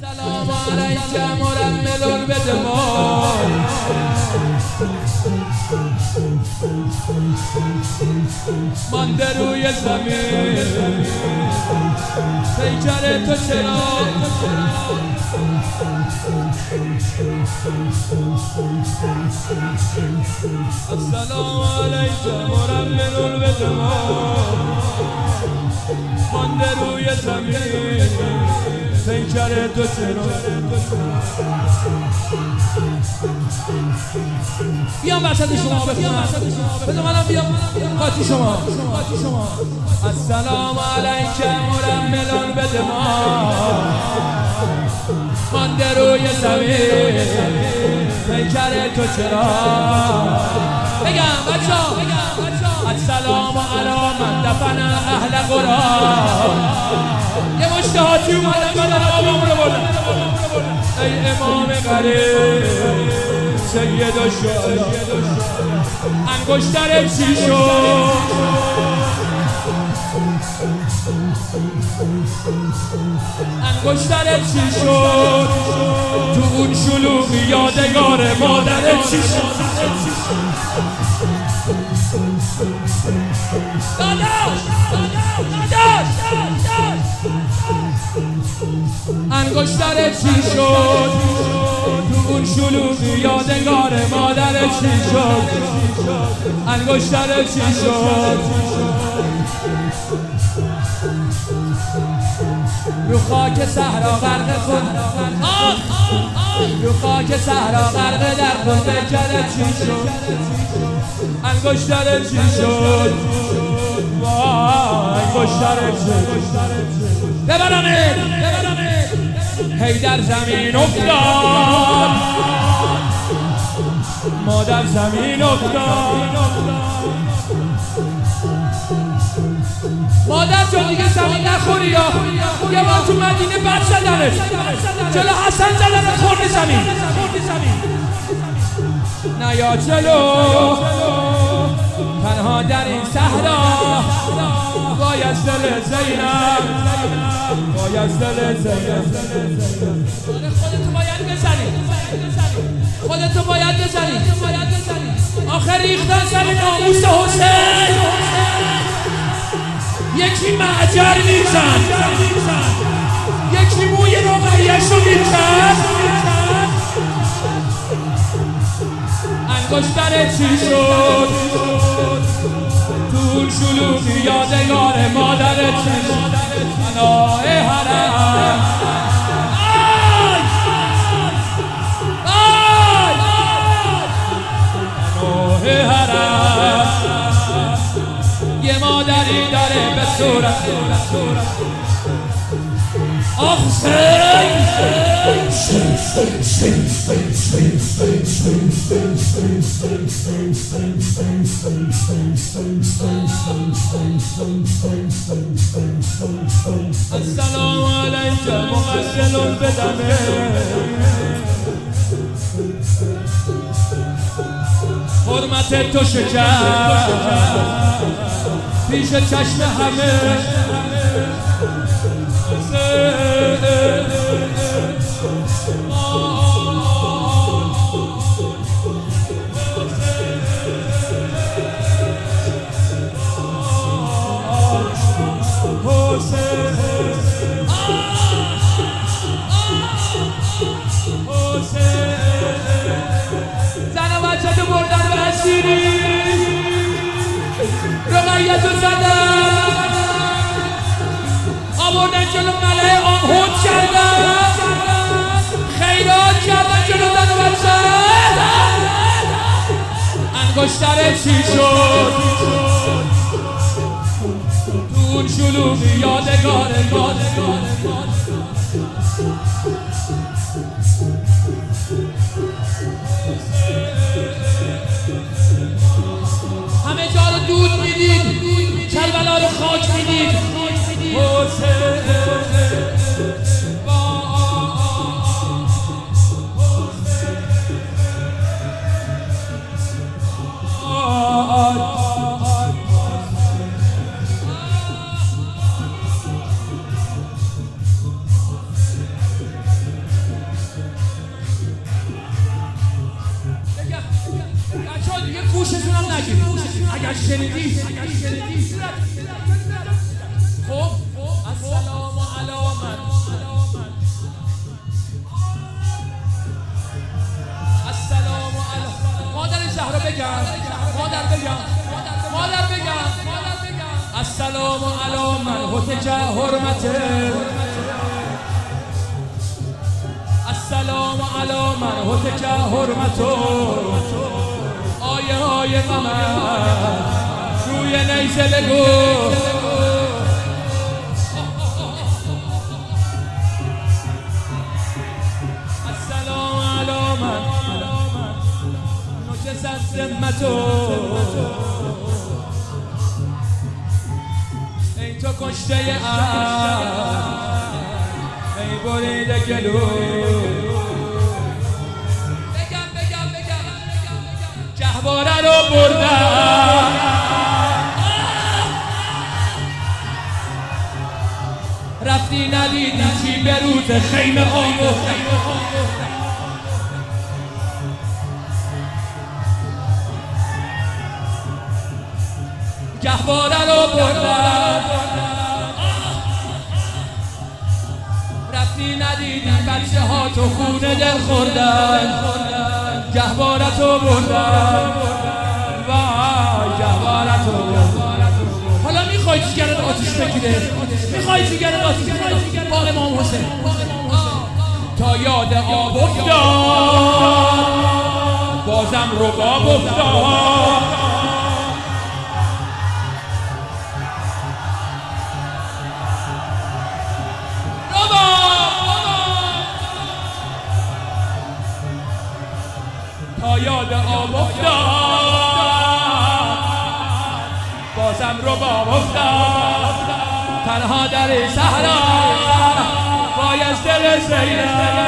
السلام علیک مرمل بدمار مانده روی زمین پیکر تو چرا السلام علیک مرمل بدمار مانده روی زمین پیکر تو چرا بیام وسط شما بخونم بذار منم بیام قاطی شما السلام علیک مرمل بدمار مانده روی زمین پیکر تو چرا بگم بچه‌ها السلام علی من دفن اهل قرآن یه مشتهاتی اومدن بدن آبامون رو بردن ای امام غریب سید و شهدا انگشتر چی شد انگشتر چی شد تو اون شلوغی یادگار مادر چی شد انگشتر چی شد تو اون شلوغی یادگار مادر چی شد انگشتر چی شد رو خاک صحرا غرق خود رو خاک صحرا غرق در خود پیکر چی شد انگشتر چی شد انگشتر چی شد ببرمه هی در زمین افتاد ما در زمین افتاد مادر جان دیگه زمین نخوری یا یه بار تو مدینه بد زدنش جلو حسن زدنش خورد زمین نه یا جلو تنها در این صحرا باید دل زینب باید دل زینب خودتو باید بزنی خودتو باید بزنی آخر ریختن سر ناموس حسین یکی معجر میزن یکی موی رقیه‌شو میکن انگشتر چی شد تو شلوغی یادگار مادر چی شد پناه حرم پناه حرم یه مادری داره به صورت آخ السلام علیک مغسل بدمه حرمت تو شکر پیش چشم همه زن و بچه تو بردن به اسیری رقیه‌تو زدن آوردن جلو ملعه آهود کردن خیرات کردن جلو زن و بچه انگشتر چی شد تو اون شلوغی یادگار همه جا رو دود میدید کربلا رو خاک میدید اگر شنیدی خب السلام علامت السلام علامت مادر زهرا بگم مادر بگم السلام علامت هتک حرمته السلام علامت هتک حرمتو آیه های قمر روی نیزه بگو السلام علامت نوچه از ذمتو ای تو کشته ای بریده گلو گهواره رو بردم رفتی ندیدی چی به روز خیمه آموختم گهواره رو بردم رفتی ندیدی بچه ها تو خونه دل خوردن گهواره تو بردم وای گهواره تو بردم حالا میخوای جیگرت آتیش بگیره میخوای جیگرت آتیش بگیره باغ امام حسین تا یاد آب افتاد بازم رباب افتاد تا یاد آب افتاد بازم رباب افتاد تنها در صحرا وای از دل زینب